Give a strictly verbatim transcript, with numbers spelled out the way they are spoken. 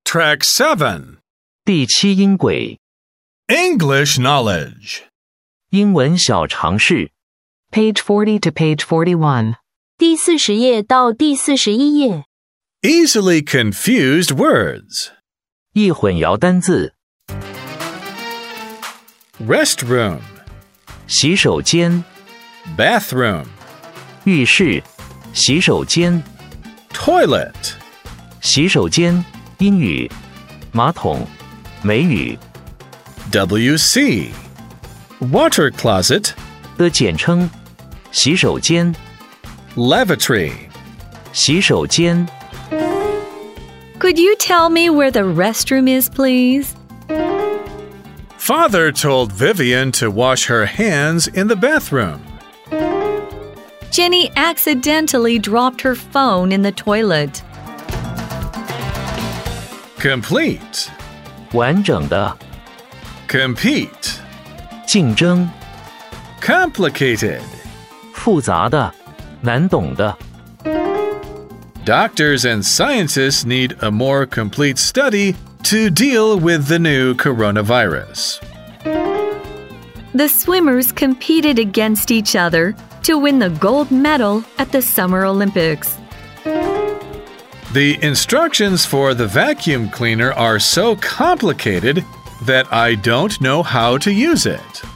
Track seven. 第七音轨 English knowledge. 英文小常识 Page forty to page forty-one. 第四十页到第四十一页。 Easily confused words. 易混淆单字 Restroom. 洗手间 Bathroom. 浴室洗手间 Toilet. 洗手间英语马桶美语 W C. Water closet. 的简称洗手间 Lavatory. 洗手间 Could you tell me where the restroom is, please? Father told Vivian to wash her hands in the bathroom. Jenny accidentally dropped her phone in the toilet. Complete. 完整的 Compete. 竞争 Complicated. 复杂的难懂的 Doctors and scientists need a more complete study to deal with the new coronavirus. The swimmers competed against each other to win the gold medal at the Summer Olympics. The instructions for the vacuum cleaner are so complicated that I don't know how to use it.